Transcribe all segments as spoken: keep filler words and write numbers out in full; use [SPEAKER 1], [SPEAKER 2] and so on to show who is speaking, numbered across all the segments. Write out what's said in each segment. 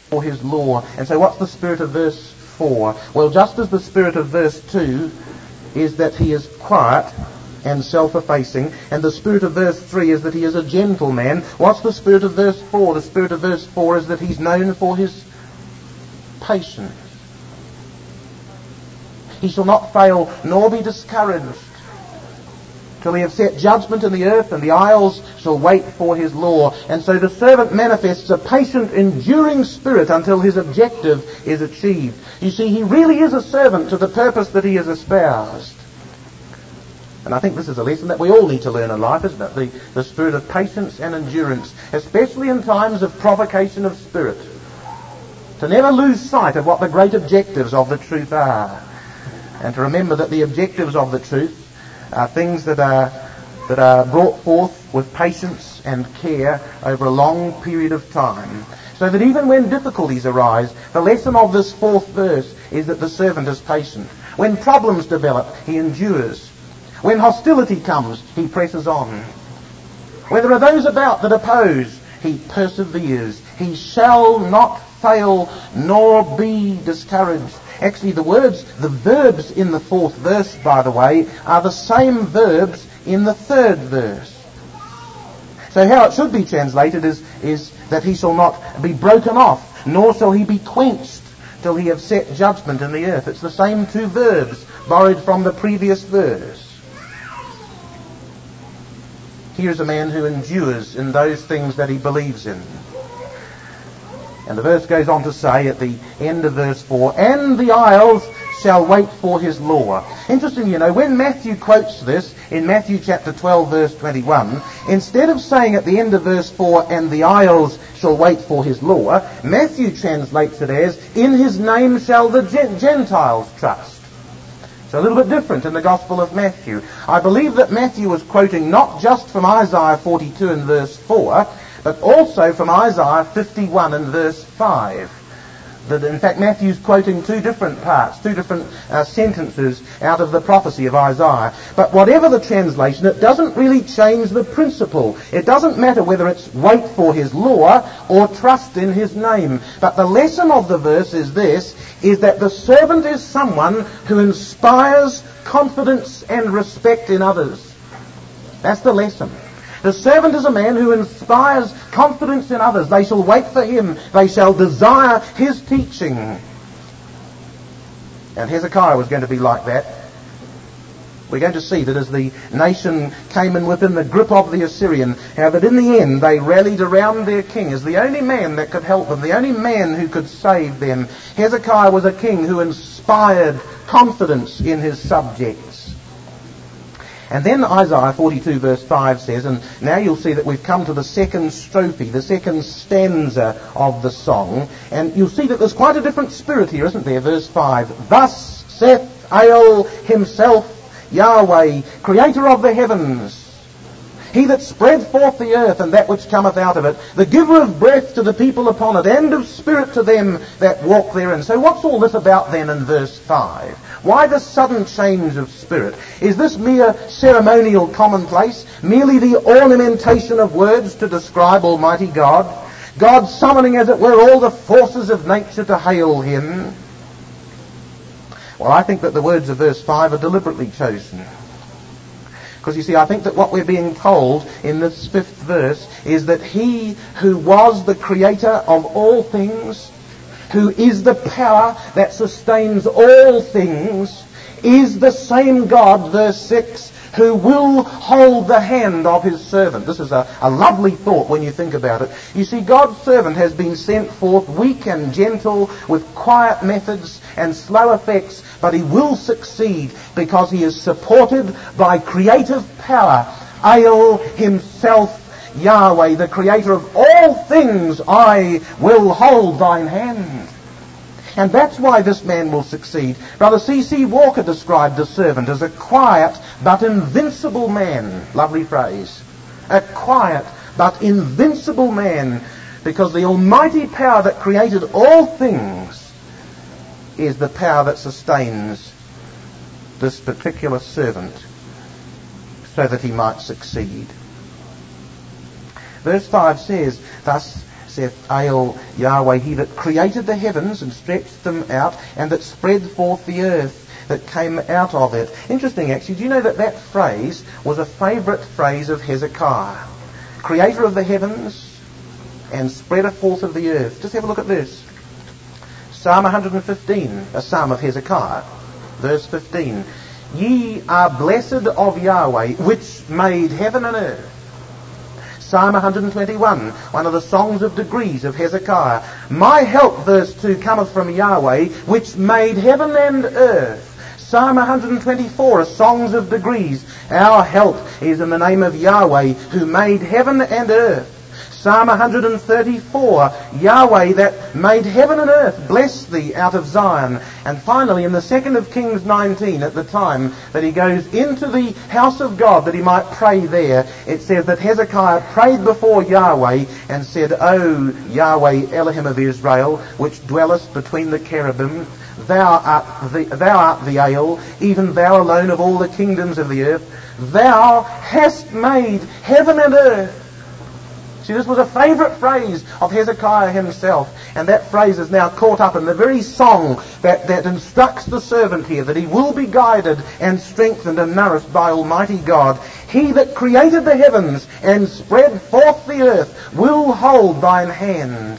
[SPEAKER 1] for his law. And so what's the spirit of verse four? Well, just as the spirit of verse two is that he is quiet and self-effacing, and the spirit of verse three is that he is a gentle man, what's the spirit of verse four? The spirit of verse four is that he's known for his patience. He shall not fail nor be discouraged till he have set judgment in the earth, and the isles shall wait for his law. And so the servant manifests a patient, enduring spirit until his objective is achieved. You see, he really is a servant to the purpose that he has espoused. And I think this is a lesson that we all need to learn in life, isn't it? The, the spirit of patience and endurance, especially in times of provocation of spirit. To never lose sight of what the great objectives of the truth are. And to remember that the objectives of the truth are things that are that are brought forth with patience and care over a long period of time. So that even when difficulties arise, the lesson of this fourth verse is that the servant is patient. When problems develop, he endures. When hostility comes, he presses on. When there are those about that oppose, he perseveres. He shall not fail nor be discouraged. Actually, the words, the verbs in the fourth verse, by the way, are the same verbs in the third verse. So how it should be translated is, is that he shall not be broken off, nor shall he be quenched till he have set judgment in the earth. It's the same two verbs borrowed from the previous verse. Here's a man who endures in those things that he believes in. And the verse goes on to say at the end of verse four, and the isles shall wait for his law. Interesting, you know, when Matthew quotes this in Matthew chapter twelve verse twenty-one, instead of saying at the end of verse four, and the isles shall wait for his law, Matthew translates it as, in his name shall the Gentiles trust. So a little bit different in the Gospel of Matthew. I believe that Matthew was quoting not just from Isaiah forty-two and verse four, but also from Isaiah fifty-one and verse five. That in fact Matthew's quoting two different parts, two different uh, sentences out of the prophecy of Isaiah. But whatever the translation, it doesn't really change the principle. It doesn't matter whether it's wait for his law or trust in his name. But the lesson of the verse is this, is that the servant is someone who inspires confidence and respect in others. That's the lesson. The servant is a man who inspires confidence in others. They shall wait for him. They shall desire his teaching. And Hezekiah was going to be like that. We're going to see that as the nation came in within the grip of the Assyrian, how that in the end they rallied around their king as the only man that could help them, the only man who could save them. Hezekiah was a king who inspired confidence in his subjects. And then Isaiah forty-two verse five says, and now you'll see that we've come to the second strophe, the second stanza of the song, and you'll see that there's quite a different spirit here, isn't there? Verse five, thus saith El himself, Yahweh, creator of the heavens, he that spread forth the earth and that which cometh out of it, the giver of breath to the people upon it, and of spirit to them that walk therein. So what's all this about then in verse five? Why this sudden change of spirit? Is this mere ceremonial commonplace? Merely the ornamentation of words to describe Almighty God? God summoning, as it were, all the forces of nature to hail him? Well, I think that the words of verse five are deliberately chosen. Because you see, I think that what we're being told in this fifth verse is that he who was the creator of all things, who is the power that sustains all things, is the same God, verse six, who will hold the hand of his servant. This is a, a lovely thought when you think about it. You see, God's servant has been sent forth weak and gentle, with quiet methods and slow effects, but he will succeed because he is supported by creative power. El himself, Yahweh, the creator of all things, I will hold thine hand. And that's why this man will succeed. Brother C C Walker described the servant as a quiet but invincible man. Lovely phrase. A quiet but invincible man, because the almighty power that created all things is the power that sustains this particular servant so that he might succeed. Verse five says, thus saith Ael Yahweh, he that created the heavens and stretched them out, and that spread forth the earth that came out of it. Interesting, actually. Do you know that that phrase was a favourite phrase of Hezekiah? Creator of the heavens and spreader forth of the earth. Just have a look at this. Psalm one fifteen, a psalm of Hezekiah, verse fifteen. Ye are blessed of Yahweh, which made heaven and earth. Psalm one twenty-one, one of the songs of degrees of Hezekiah. My help, verse two, cometh from Yahweh, which made heaven and earth. Psalm one twenty-four, a songs of degrees. Our help is in the name of Yahweh, who made heaven and earth. Psalm one thirty-four, Yahweh that made heaven and earth, bless thee out of Zion. And finally, in the second of Kings nineteen, at the time that he goes into the house of God that he might pray there, it says that Hezekiah prayed before Yahweh and said, O Yahweh Elohim of Israel, which dwellest between the cherubim, thou art the, thou art the Ale, even thou alone of all the kingdoms of the earth, thou hast made heaven and earth. See, this was a favourite phrase of Hezekiah himself, and that phrase is now caught up in the very song that, that instructs the servant here, that he will be guided and strengthened and nourished by Almighty God. He that created the heavens and spread forth the earth will hold thine hand.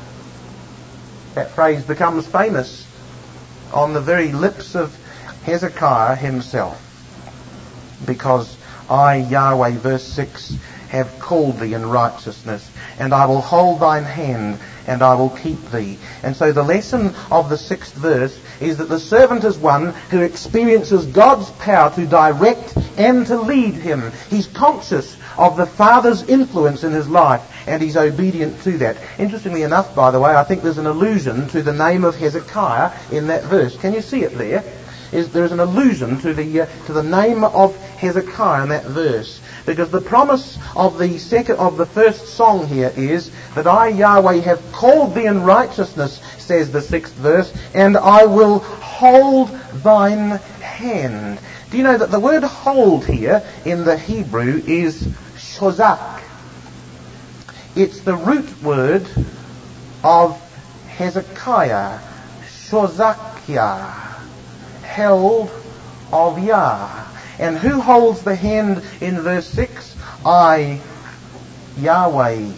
[SPEAKER 1] That phrase becomes famous on the very lips of Hezekiah himself, because I, Yahweh, verse six, have called thee in righteousness, and I will hold thine hand, and I will keep thee. And so the lesson of the sixth verse is that the servant is one who experiences God's power to direct and to lead him. He's conscious of the Father's influence in his life, and he's obedient to that. Interestingly enough, by the way, I think there's an allusion to the name of Hezekiah in that verse. Can you see it there? Is there is an allusion to the uh, to the name of Hezekiah in that verse, because the promise of the second of the first song here is that I, Yahweh, have called thee in righteousness, says the sixth verse, and I will hold thine hand. Do you know that the word hold here in the Hebrew is shozak? It's the root word of Hezekiah, shozakia, held of Yah. And who holds the hand in verse six? I, Yahweh.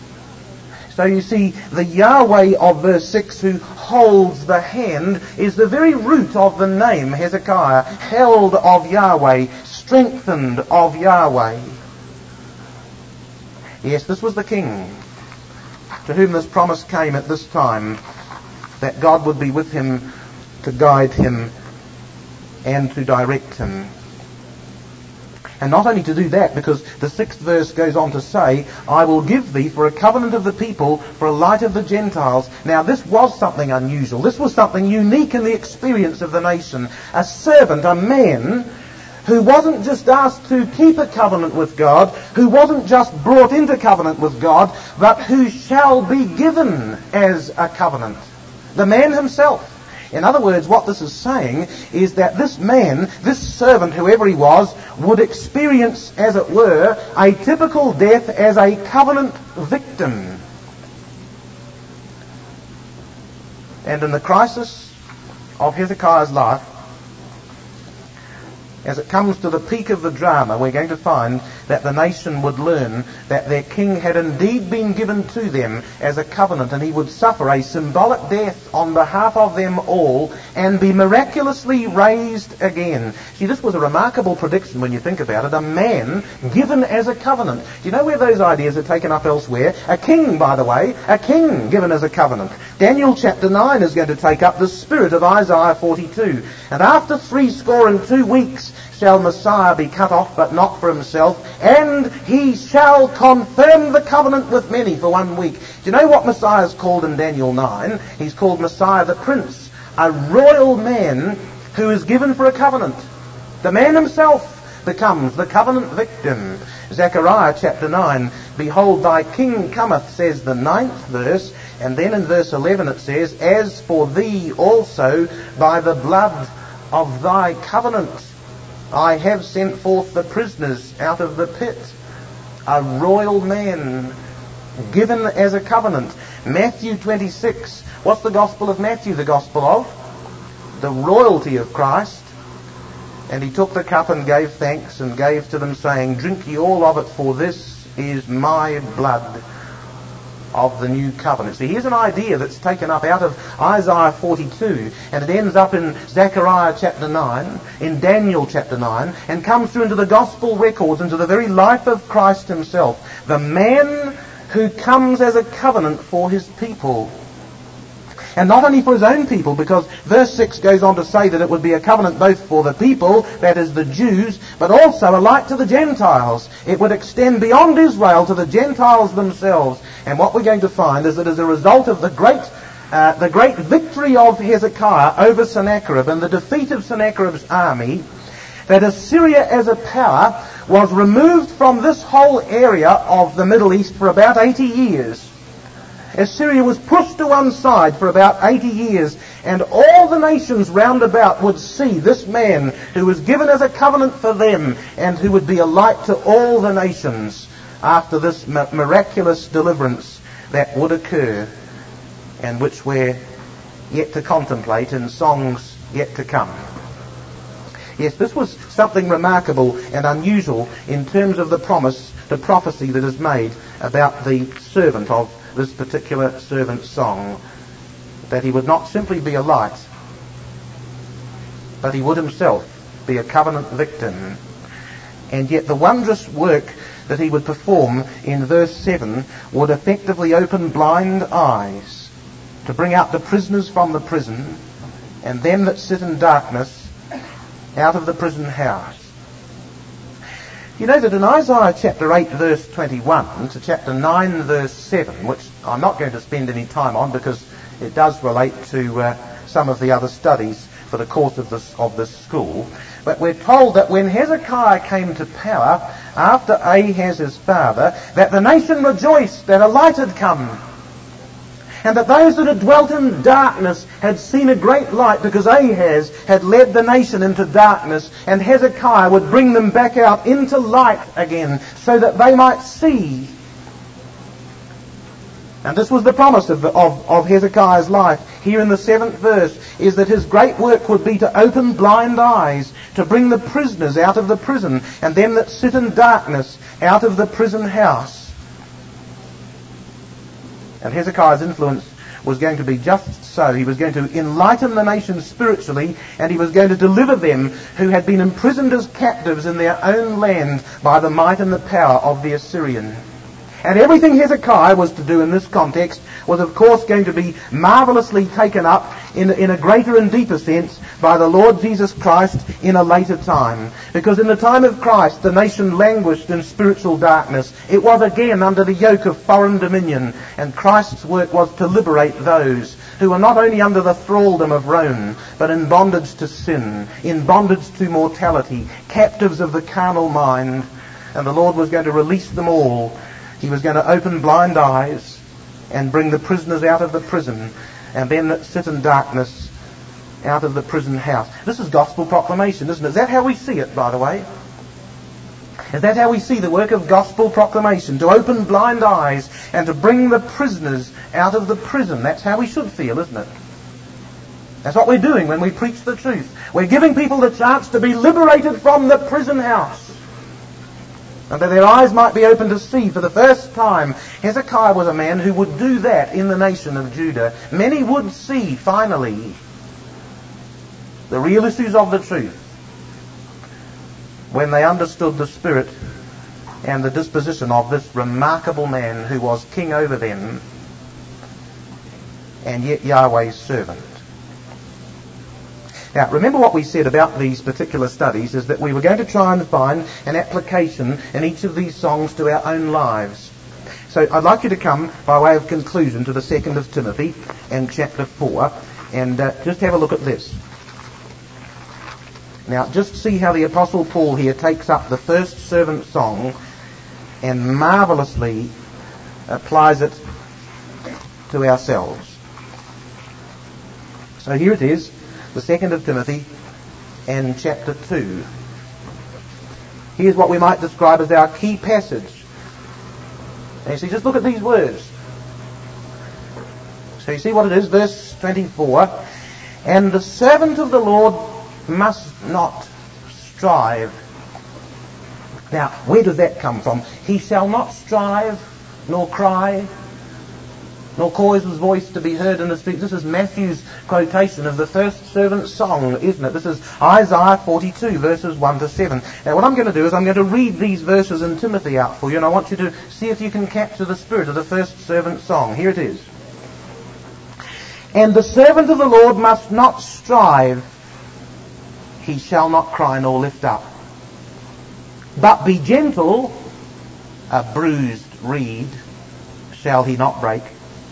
[SPEAKER 1] So you see, the Yahweh of verse six who holds the hand is the very root of the name Hezekiah, held of Yahweh, strengthened of Yahweh. Yes, this was the king to whom this promise came at this time, that God would be with him to guide him and to direct him. And not only to do that, because the sixth verse goes on to say, I will give thee for a covenant of the people, for a light of the Gentiles. Now this was something unusual. This was something unique in the experience of the nation. A servant, a man, who wasn't just asked to keep a covenant with God, who wasn't just brought into covenant with God, but who shall be given as a covenant. The man himself. In other words, what this is saying is that this man, this servant, whoever he was, would experience, as it were, a typical death as a covenant victim. And in the crisis of Hezekiah's life, as it comes to the peak of the drama, we're going to find that the nation would learn that their king had indeed been given to them as a covenant, and he would suffer a symbolic death on behalf of them all and be miraculously raised again. See, this was a remarkable prediction when you think about it. A man given as a covenant. Do you know where those ideas are taken up elsewhere? A king, by the way, a king given as a covenant. Daniel chapter nine is going to take up the spirit of Isaiah forty-two. And after three score and two weeks shall Messiah be cut off, but not for himself, and he shall confirm the covenant with many for one week. Do you know what Messiah is called in Daniel nine? He's called Messiah the Prince, a royal man who is given for a covenant. The man himself becomes the covenant victim. Zechariah chapter nine, behold thy king cometh, says the ninth verse, and then in verse eleven it says, as for thee also by the blood of thy covenant I have sent forth the prisoners out of the pit. A royal man given as a covenant. Matthew twenty-six. What's the Gospel of Matthew the Gospel of? The royalty of Christ. And he took the cup and gave thanks and gave to them, saying, drink ye all of it, for this is my blood of the new covenant. See, here's an idea that's taken up out of Isaiah forty-two, and it ends up in Zechariah chapter nine, in Daniel chapter nine, and comes through into the gospel records, into the very life of Christ himself. The man who comes as a covenant for his people. And not only for his own people, because verse six goes on to say that it would be a covenant both for the people, that is the Jews, but also a light to the Gentiles. It would extend beyond Israel to the Gentiles themselves. And what we're going to find is that as a result of the great uh, the great victory of Hezekiah over Sennacherib and the defeat of Sennacherib's army, that Assyria as a power was removed from this whole area of the Middle East for about eighty years. Assyria was pushed to one side for about eighty years, and all the nations round about would see this man who was given as a covenant for them and who would be a light to all the nations after this miraculous deliverance that would occur, and which we're yet to contemplate in songs yet to come. Yes, this was something remarkable and unusual in terms of the promise, the prophecy that is made about the servant of this particular servant's song, that he would not simply be a light, but he would himself be a covenant victim. And yet the wondrous work that he would perform in verse seven would effectively open blind eyes to bring out the prisoners from the prison and them that sit in darkness out of the prison house. You know that in Isaiah chapter eight verse twenty-one to chapter nine verse seven, which I'm not going to spend any time on because it does relate to uh, some of the other studies for the course of this of this school, but we're told that when Hezekiah came to power after Ahaz his father, that the nation rejoiced that a light had come, and that those that had dwelt in darkness had seen a great light, because Ahaz had led the nation into darkness, and Hezekiah would bring them back out into light again so that they might see. And this was the promise of, of, of Hezekiah's life. Here in the seventh verse is that his great work would be to open blind eyes, to bring the prisoners out of the prison, and them that sit in darkness out of the prison house. And Hezekiah's influence was going to be just so. He was going to enlighten the nation spiritually, and he was going to deliver them who had been imprisoned as captives in their own land by the might and the power of the Assyrian. And everything Hezekiah was to do in this context was of course going to be marvellously taken up in, in a greater and deeper sense by the Lord Jesus Christ in a later time. Because in the time of Christ the nation languished in spiritual darkness. It was again under the yoke of foreign dominion, and Christ's work was to liberate those who were not only under the thraldom of Rome, but in bondage to sin, in bondage to mortality, captives of the carnal mind. And the Lord was going to release them all. He was going to open blind eyes and bring the prisoners out of the prison, and them that sit in darkness out of the prison house. This is gospel proclamation, isn't it? Is that how we see it, by the way? Is that how we see the work of gospel proclamation? To open blind eyes and to bring the prisoners out of the prison. That's how we should feel, isn't it? That's what we're doing when we preach the truth. We're giving people the chance to be liberated from the prison house, and that their eyes might be open to see for the first time. Hezekiah was a man who would do that in the nation of Judah. Many would see, finally, the real issues of the truth when they understood the spirit and the disposition of this remarkable man who was king over them and yet Yahweh's servant. Now, remember what we said about these particular studies is that we were going to try and find an application in each of these songs to our own lives. So I'd like you to come, by way of conclusion, to the second of Timothy and chapter four, and uh, just have a look at this. Now, just see how the Apostle Paul here takes up the first servant song and marvellously applies it to ourselves. So here it is. The second of Timothy and chapter two. Here's what we might describe as our key passage. And you see, just look at these words. So you see what it is, verse twenty-four. And the servant of the Lord must not strive. Now, where does that come from? He shall not strive, nor cry, nor cause his voice to be heard in the street. This is Matthew's quotation of the first servant's song, isn't it? This is Isaiah forty-two, verses one to seven. Now what I'm going to do is I'm going to read these verses in Timothy out for you, and I want you to see if you can capture the spirit of the first servant's song. Here it is. And the servant of the Lord must not strive, he shall not cry nor lift up, but be gentle, a bruised reed shall he not break,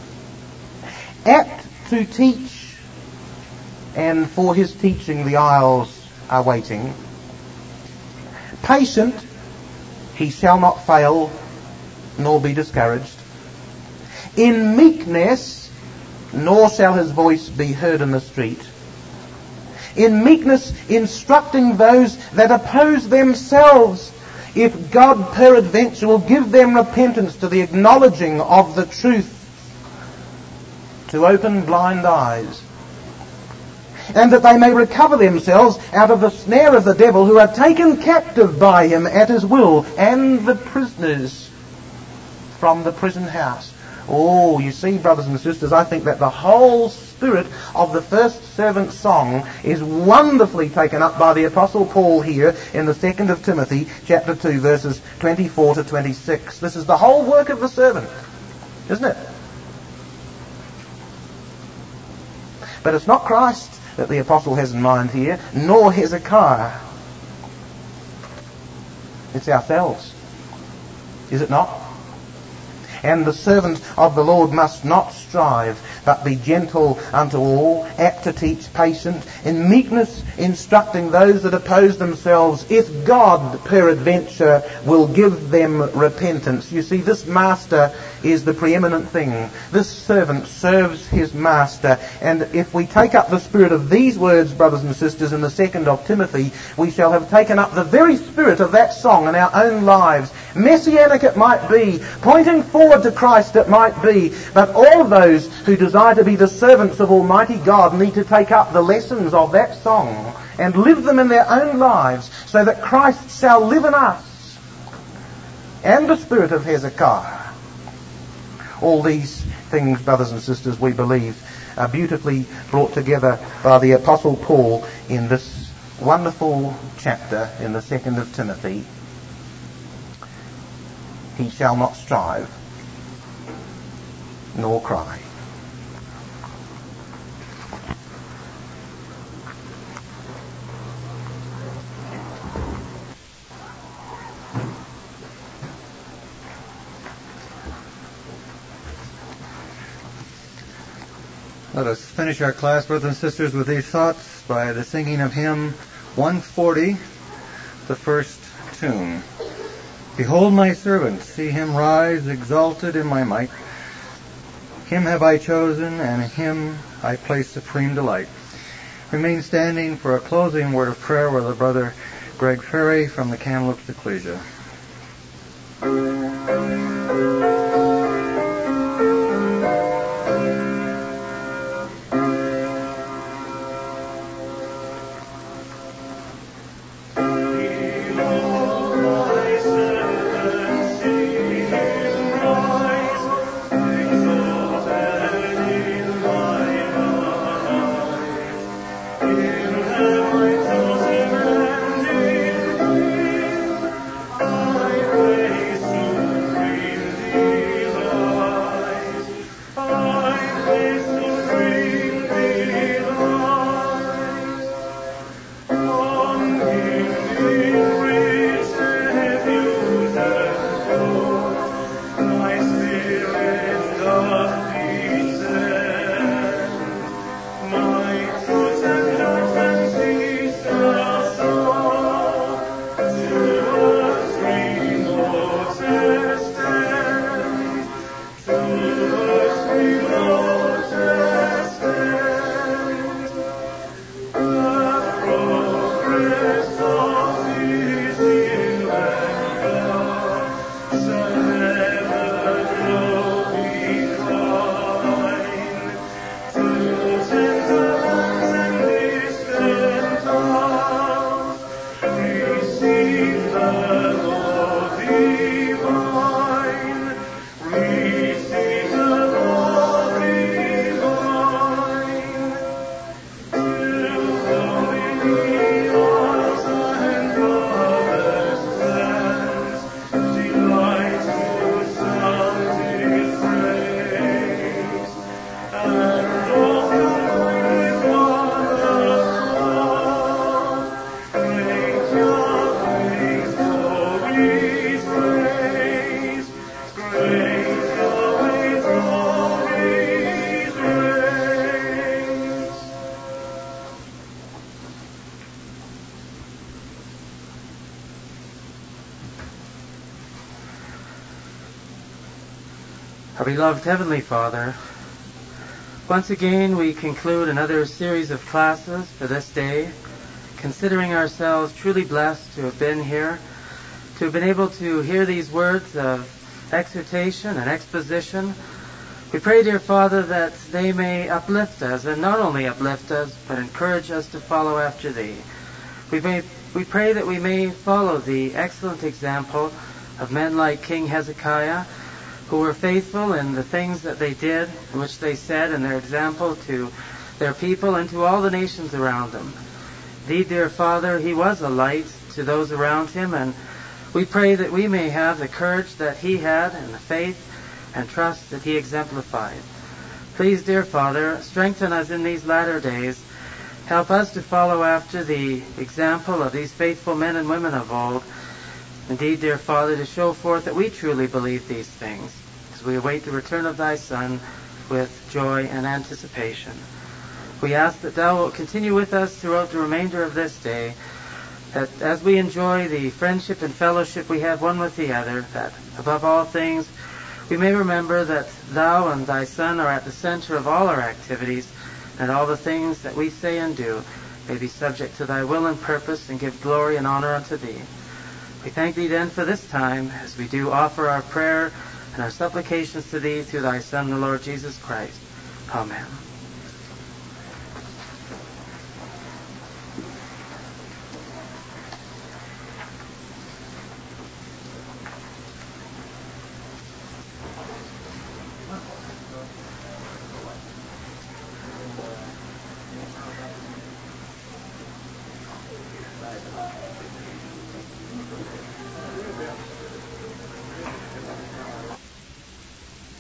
[SPEAKER 1] apt to teach, and for his teaching the isles are waiting. Patient, he shall not fail, nor be discouraged. In meekness, nor shall his voice be heard in the street. In meekness, instructing those that oppose themselves, if God peradventure will give them repentance to the acknowledging of the truth, to open blind eyes, and that they may recover themselves out of the snare of the devil, who are taken captive by him at his will, and the prisoners from the prison house. Oh, you see, brothers and sisters, I think that the whole spirit of the first servant's song is wonderfully taken up by the Apostle Paul here in the second of Timothy, chapter two, verses twenty-four to twenty-six. This is the whole work of the servant, isn't it? But it's not Christ that the apostle has in mind here, nor Hezekiah. It's ourselves. Is it not? And the servant of the Lord must not strive, but be gentle unto all, apt to teach, patient, in meekness instructing those that oppose themselves, if God peradventure will give them repentance. You see, this master is the preeminent thing. This servant serves his master. And if we take up the spirit of these words, brothers and sisters, in the second of Timothy, we shall have taken up the very spirit of that song in our own lives. Messianic it might be, pointing forward to Christ it might be, but all those who desire to be the servants of Almighty God need to take up the lessons of that song and live them in their own lives, so that Christ shall live in us. And the spirit of Hezekiah. All these things, brothers and sisters, we believe are beautifully brought together by the Apostle Paul in this wonderful chapter in the second of Timothy. He shall not strive, nor cry.
[SPEAKER 2] Let us finish our class, brothers and sisters, with these thoughts by the singing of hymn one forty, the first tune. Behold my servant, see him rise, exalted in my might. Him have I chosen, and in him I place supreme delight. Remain standing for a closing word of prayer with our brother Greg Ferry from the Kamloops Ecclesia.
[SPEAKER 3] Oh beloved Heavenly Father, once again we conclude another series of classes for this day, considering ourselves truly blessed to have been here, to have been able to hear these words of exhortation and exposition. We pray, dear Father, that they may uplift us, and not only uplift us, but encourage us to follow after Thee. We, may, we pray that we may follow the excellent example of men like King Hezekiah, who were faithful in the things that they did, which they said, and their example to their people and to all the nations around them. Indeed, dear Father, he was a light to those around him, and we pray that we may have the courage that he had and the faith and trust that he exemplified. Please, dear Father, strengthen us in these latter days. Help us to follow after the example of these faithful men and women of old. Indeed, dear Father, to show forth that we truly believe these things as we await the return of Thy Son with joy and anticipation. We ask that Thou wilt continue with us throughout the remainder of this day, that as we enjoy the friendship and fellowship we have one with the other, that above all things we may remember that Thou and Thy Son are at the center of all our activities, and all the things that we say and do may be subject to Thy will and purpose and give glory and honor unto Thee. We thank Thee then for this time as we do offer our prayer and our supplications to Thee through Thy Son, the Lord Jesus Christ. Amen.